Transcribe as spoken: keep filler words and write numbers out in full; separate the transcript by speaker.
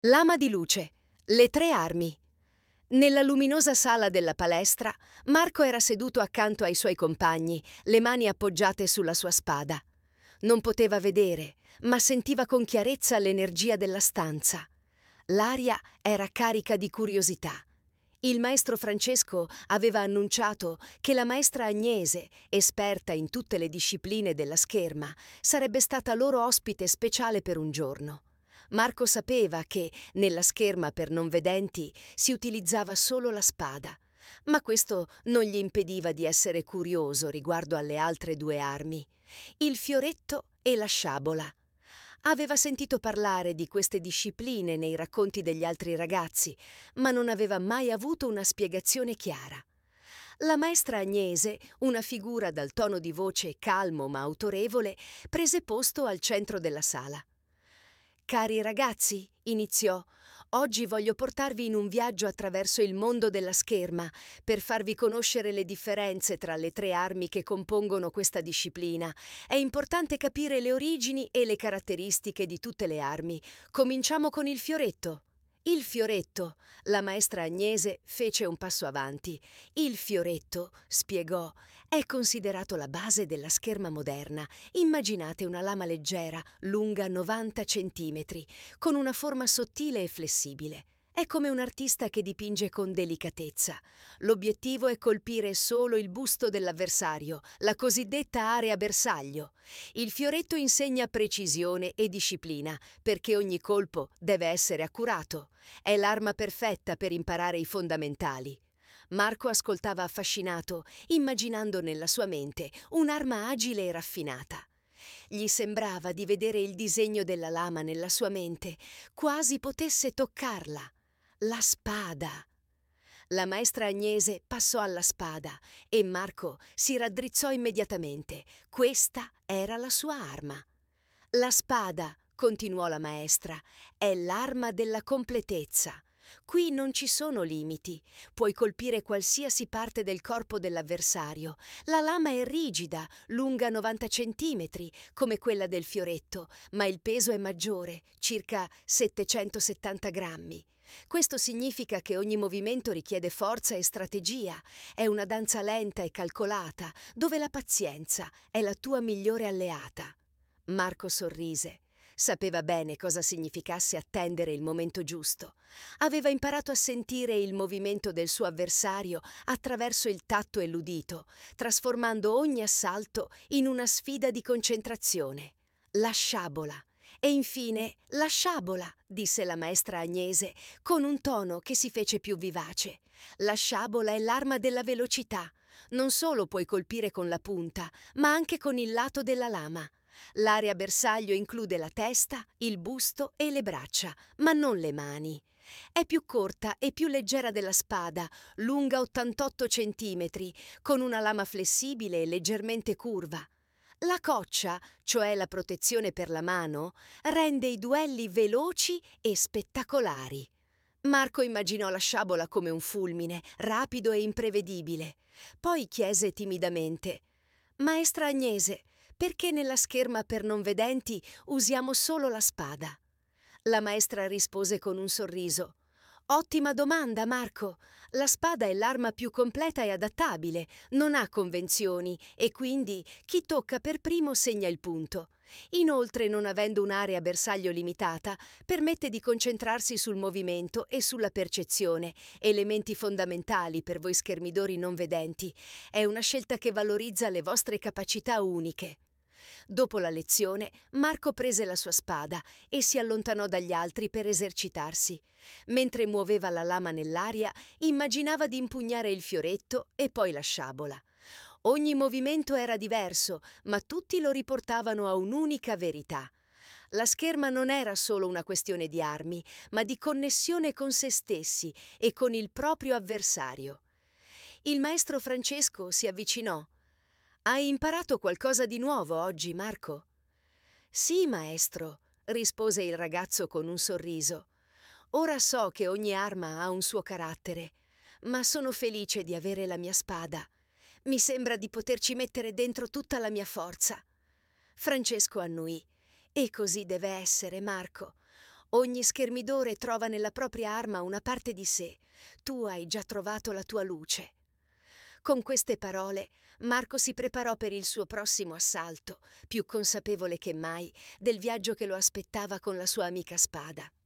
Speaker 1: Lama di luce. Le tre armi. Nella luminosa sala della palestra, Marco era seduto accanto ai suoi compagni, le mani appoggiate sulla sua spada. Non poteva vedere, ma sentiva con chiarezza l'energia della stanza. L'aria era carica di curiosità. Il maestro Francesco aveva annunciato che la maestra Agnese, esperta in tutte le discipline della scherma, sarebbe stata loro ospite speciale per un giorno. Marco sapeva che, nella scherma per non vedenti, si utilizzava solo la spada, ma questo non gli impediva di essere curioso riguardo alle altre due armi, il fioretto e la sciabola. Aveva sentito parlare di queste discipline nei racconti degli altri ragazzi, ma non aveva mai avuto una spiegazione chiara. La maestra Agnese, una figura dal tono di voce calmo ma autorevole, prese posto al centro della sala. «Cari ragazzi», iniziò, «oggi voglio portarvi in un viaggio attraverso il mondo della scherma per farvi conoscere le differenze tra le tre armi che compongono questa disciplina. È importante capire le origini e le caratteristiche di tutte le armi. Cominciamo con il fioretto». Il fioretto, la maestra Agnese fece un passo avanti. Il fioretto, spiegò, è considerato la base della scherma moderna. Immaginate una lama leggera, lunga novanta centimetri, con una forma sottile e flessibile. È come un artista che dipinge con delicatezza. L'obiettivo è colpire solo il busto dell'avversario, la cosiddetta area bersaglio. Il fioretto insegna precisione e disciplina, perché ogni colpo deve essere accurato. È l'arma perfetta per imparare i fondamentali. Marco ascoltava affascinato, immaginando nella sua mente un'arma agile e raffinata. Gli sembrava di vedere il disegno della lama nella sua mente, quasi potesse toccarla. La spada. La maestra Agnese passò alla spada e Marco si raddrizzò immediatamente. Questa era la sua arma. La spada, continuò la maestra, è l'arma della completezza. Qui non ci sono limiti. Puoi colpire qualsiasi parte del corpo dell'avversario. La lama è rigida, lunga novanta centimetri, come quella del fioretto, ma il peso è maggiore, circa settecentosettanta grammi. Questo significa che ogni movimento richiede forza e strategia. È una danza lenta e calcolata, dove la pazienza è la tua migliore alleata. Marco sorrise. Sapeva bene cosa significasse attendere il momento giusto. Aveva imparato a sentire il movimento del suo avversario attraverso il tatto e l'udito, trasformando ogni assalto in una sfida di concentrazione. La sciabola. E infine, la sciabola, disse la maestra Agnese, con un tono che si fece più vivace. La sciabola è l'arma della velocità. Non solo puoi colpire con la punta, ma anche con il lato della lama. L'area bersaglio include la testa, il busto e le braccia, ma non le mani. È più corta e più leggera della spada, lunga ottantotto centimetri, con una lama flessibile e leggermente curva. La coccia, cioè la protezione per la mano, rende i duelli veloci e spettacolari. Marco immaginò la sciabola come un fulmine, rapido e imprevedibile. Poi chiese timidamente: «Maestra Agnese, perché nella scherma per non vedenti usiamo solo la spada?» La maestra rispose con un sorriso: «Ottima domanda, Marco. La spada è l'arma più completa e adattabile, non ha convenzioni e quindi chi tocca per primo segna il punto. Inoltre, non avendo un'area bersaglio limitata, permette di concentrarsi sul movimento e sulla percezione, elementi fondamentali per voi schermidori non vedenti. È una scelta che valorizza le vostre capacità uniche». Dopo la lezione, Marco prese la sua spada e si allontanò dagli altri per esercitarsi. Mentre muoveva la lama nell'aria, immaginava di impugnare il fioretto e poi la sciabola. Ogni movimento era diverso, ma tutti lo riportavano a un'unica verità. La scherma non era solo una questione di armi, ma di connessione con se stessi e con il proprio avversario. Il maestro Francesco si avvicinò. «Hai imparato qualcosa di nuovo oggi, Marco?» «Sì, maestro», rispose il ragazzo con un sorriso. «Ora so che ogni arma ha un suo carattere, ma sono felice di avere la mia spada. Mi sembra di poterci mettere dentro tutta la mia forza». Francesco annuì. «E così deve essere, Marco. Ogni schermidore trova nella propria arma una parte di sé. Tu hai già trovato la tua luce. Con queste parole, Marco si preparò per il suo prossimo assalto, più consapevole che mai del viaggio che lo aspettava con la sua amica spada.